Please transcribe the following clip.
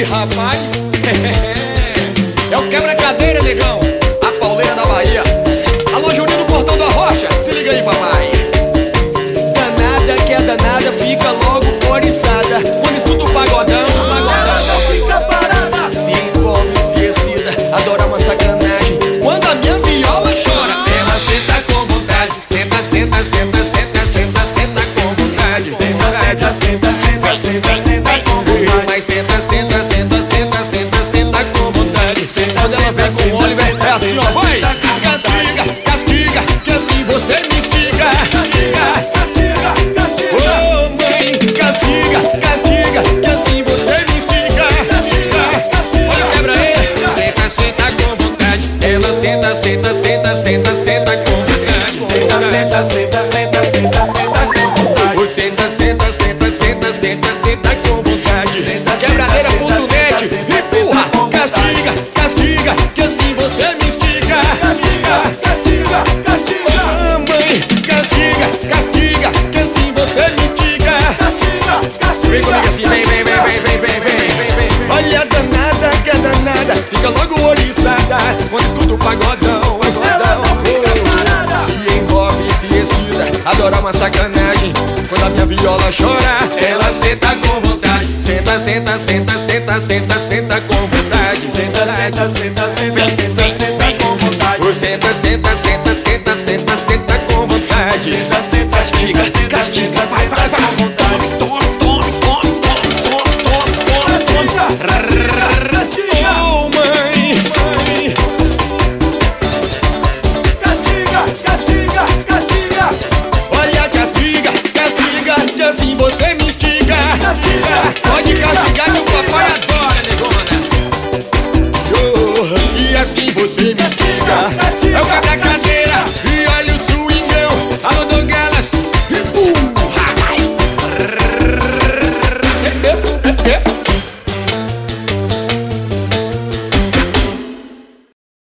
rapaz. É o quebra-cadeira, negão, a pauleira da Bahia. Alô, Juninho do Portão da Rocha, se liga aí, papai. Danada que é danada, fica logo oriçada. Quando escuta o pagodão, fica parada. se envolve, se excita, adora uma sacanagem. Quando a minha viola chora, ela senta com vontade. Senta, senta, senta, senta, senta, senta com vontade. Senta, senta, senta, senta, senta com vontade. Mas senta, senta, senta, senta, senta, senta com vontade. Quando ela vem com o Oliver, é assim, ó, vai! Castiga, castiga, que assim você me instiga. Castiga, castiga. Ô mãe, castiga, castiga, que assim você me instiga. Olha, quebra aí. Senta, senta com vontade. Ela senta, senta, senta, senta, senta com vontade. Senta, senta, senta, senta, senta, senta com vontade. Ô, senta, senta, senta, senta, senta, senta com vontade. Quebradeira.net, empurra, castiga, castiga, que assim você me instiga. Castiga, castiga, castiga. Mamãe, castiga, castiga, que assim você me instiga. Castiga, Vem comigo castiga. assim, vem, vem, vem, vem, vem, vem, vem, vem. Olha a danada, que é danada, fica logo oriçada. Quando escuta o pagodão, Ela não fica parada. se envolve, se excita, adora uma sacanagem. Quando a minha viola chora, ela senta com vontade. Senta, senta, senta, senta, senta, senta com vontade. Senta, senta, senta, senta, senta, senta com vontade. Ô, senta, senta, senta, senta, senta, senta com vontade. Senta, senta, Castiga, senta, senta, castiga, senta, vai, vai, vai. com vontade. Tome, tome, tome, tome, tome, tome, tome, tome. Castiga, Oh, mãe, mãe. castiga, castiga, castiga. Olha, castiga, castiga, que assim você me instiga. Castiga, Pode castigar que eu